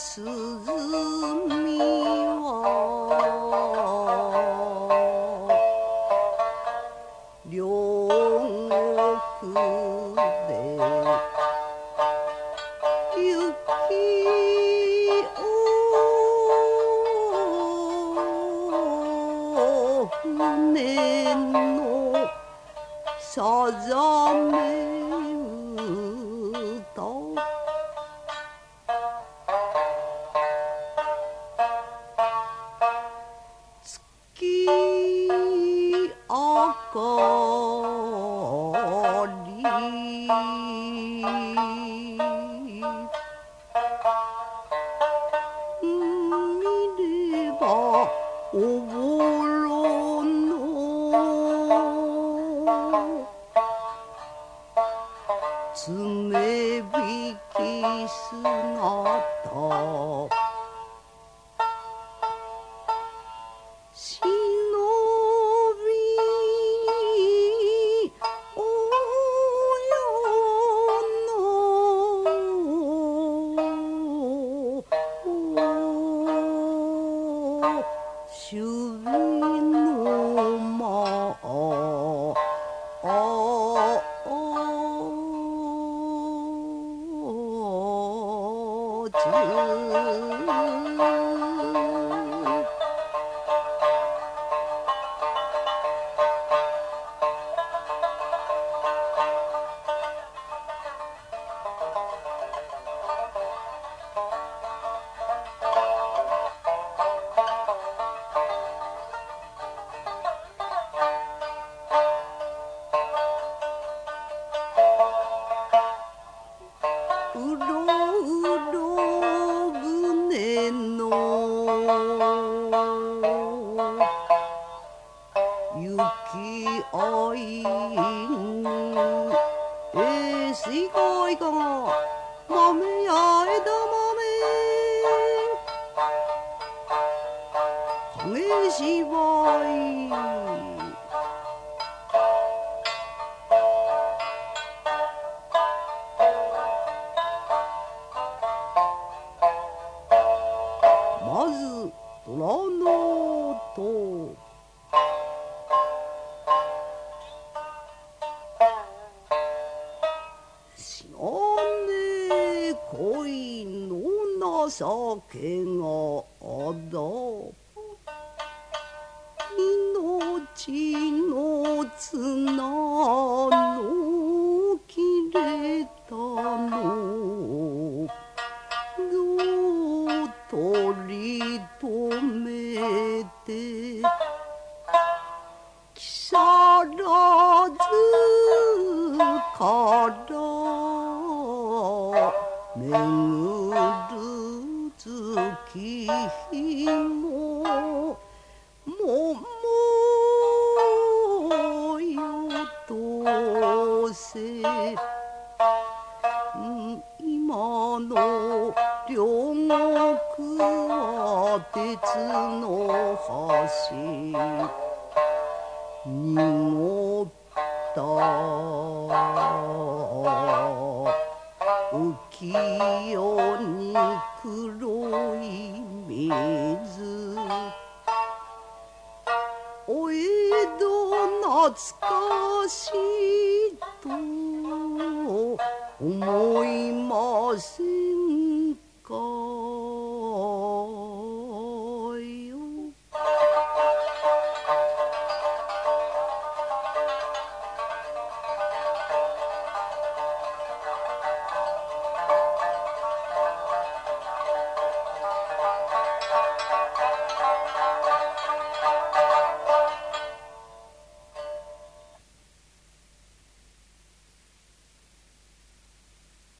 涼みは両国で雪を船のさざめ歌月明かり見ればおぼろの爪引き姿忍びおよの守備の間うろうろ船の行き合いに水害が豆や枝豆激しばいまず虎の音知らねえ恋の情けがあだ命の綱の切れたのどう取り止めて木更津から巡る月日も桃よとせ今の両国は鉄の橋濁った浮世に黒い水お江戸懐かしいと思いません